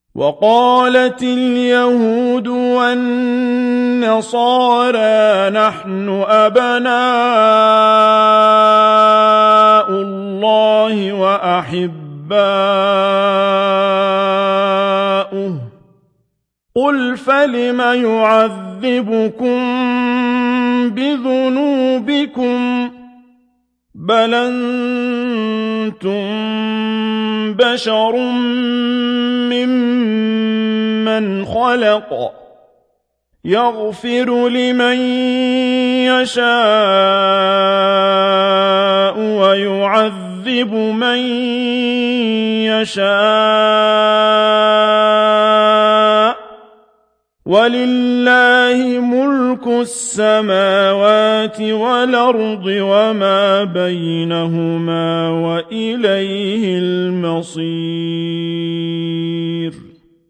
وقالت اليهود والنصارى نحن أبناء الله وأحباؤه قل فلم يعذبكم بذنوبكم بل أنتم بشر ممن خلق يغفر لمن يشاء ويعذب من يشاء ولله ملك السماوات والأرض وما بينهما وإليه المصير